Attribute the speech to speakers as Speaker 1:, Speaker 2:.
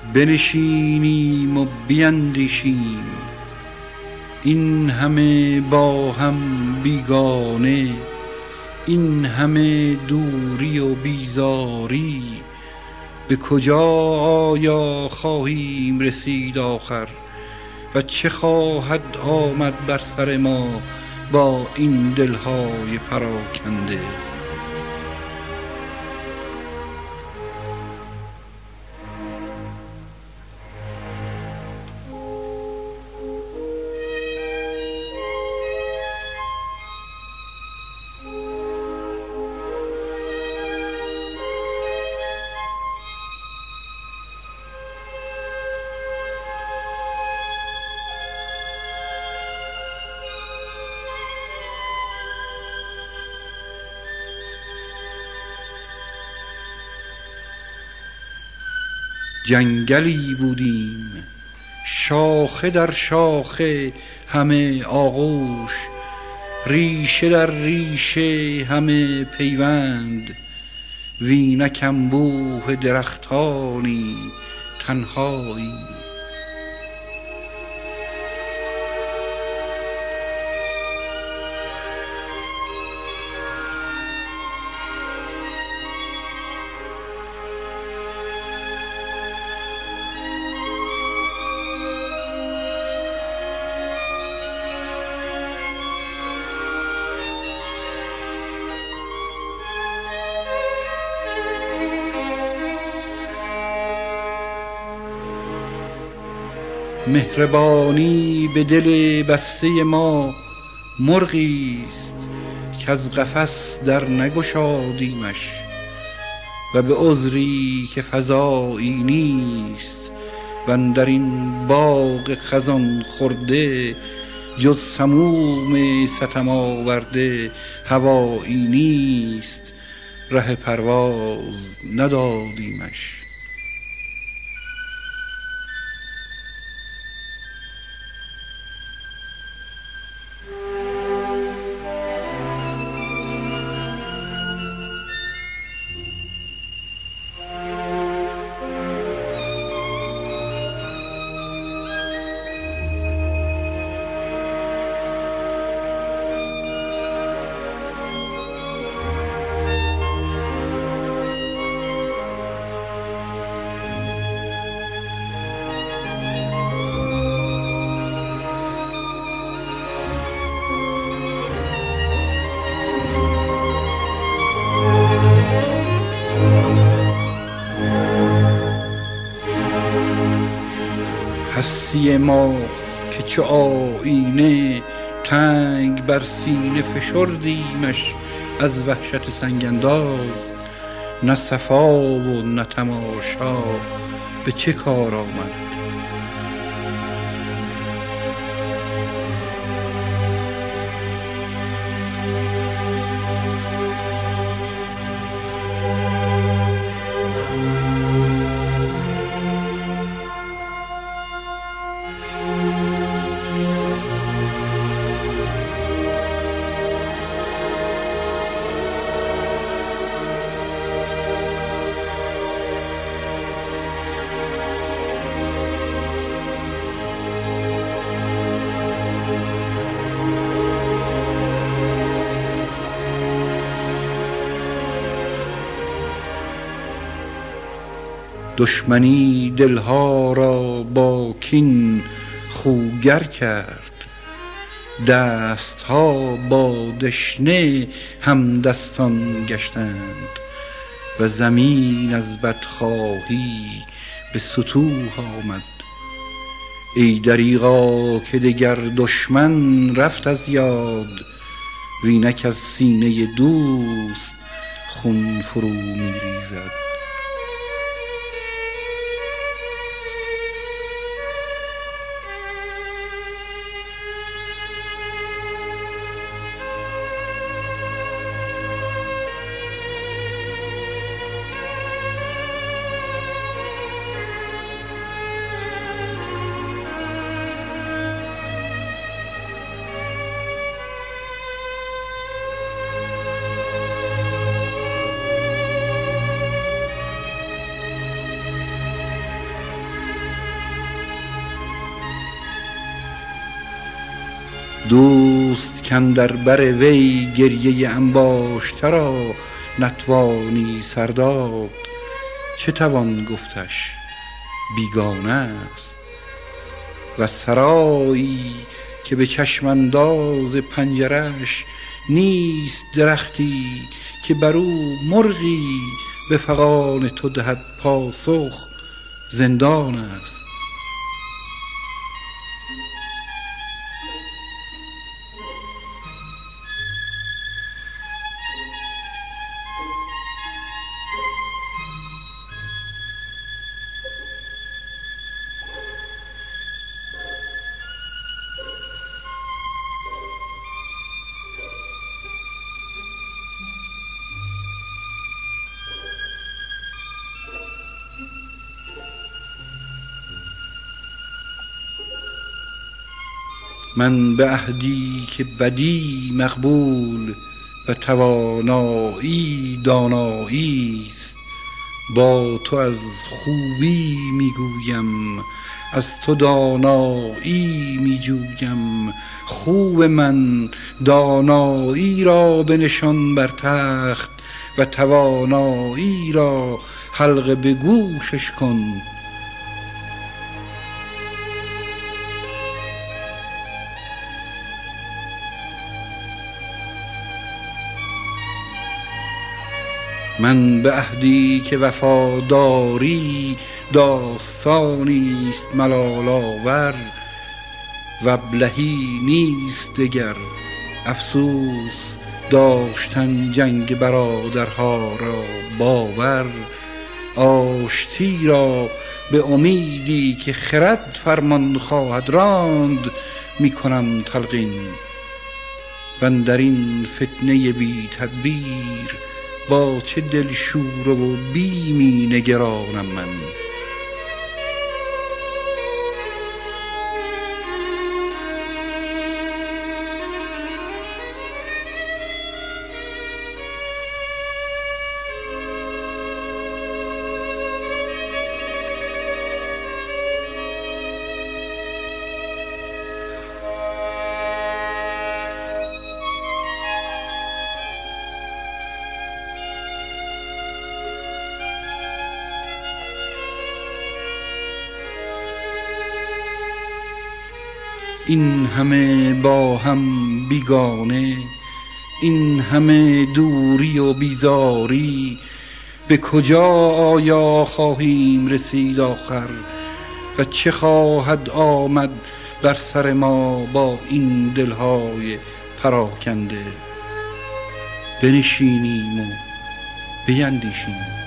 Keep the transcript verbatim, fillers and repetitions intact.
Speaker 1: بنشینیم و بیندیشیم، این همه با هم بیگانه، این همه دوری و بیزاری، به کجا آیا خواهیم رسید آخر و چه خواهد آمد بر سر ما با این دلهای پراکنده؟ جنگلی بودیم شاخه در شاخه همه آغوش، ریشه در ریشه همه پیوند، وینک انبوه درختانی تنهایی. مهربانی به دل بسته ما مرغیست که از قفس در نگشادیمش، و به عذری که فزایی نیست و اندر این باغ خزان خورده جز سموم ستم آورده هوایی نیست، ره پرواز ندادیمش. هستی ما که چو آیینه تنگ بر سینه فشردیمش از وحشت سنگ انداز، نه صفا و نه تماشا به چه کار آمد؟ دشمنی دلها را با کین خوگر کرد، دستها با دشنه هم دستان گشتند، و زمین از بدخواهی به ستوه آمد. ای دریغا که دگر دشمن رفت از یاد، وینک از سینه دوست خون فرو می ریزد. دوست کاندر بر وی گریه انباشته را نتوانی سر داد، چه توان گفتش بیگانه است. و سرایی که به چشم انداز پنجرش نیست درختی که بر او مرغی به فغان تو دهد پاسخ، زندان است. من به عهدی که بدی مقبول و توانایی دانایی است، با تو از خوبی میگویم، از تو دانایی میجویم. خوب من دانایی را بنشان بر تخت و توانایی را حلقه به گوشش کن. من به عهدی که وفاداری داستانی است ملال آور، و ابلهی نیست دگر افسوس داشتن جنگ برادرها را باور. آشتی را به امیدی که خرد فرمان خواهد راند میکنم تلقین، واندر این فتنه بی تدبیر با چه دلشوره و بیمی نگرانم من. این همه با هم بیگانه، این همه دوری و بیزاری، به کجا آیا خواهیم رسید آخر؟ و چه خواهد آمد بر سر ما با این دلهای پراکنده؟ بنشینیم و بیندیشیم.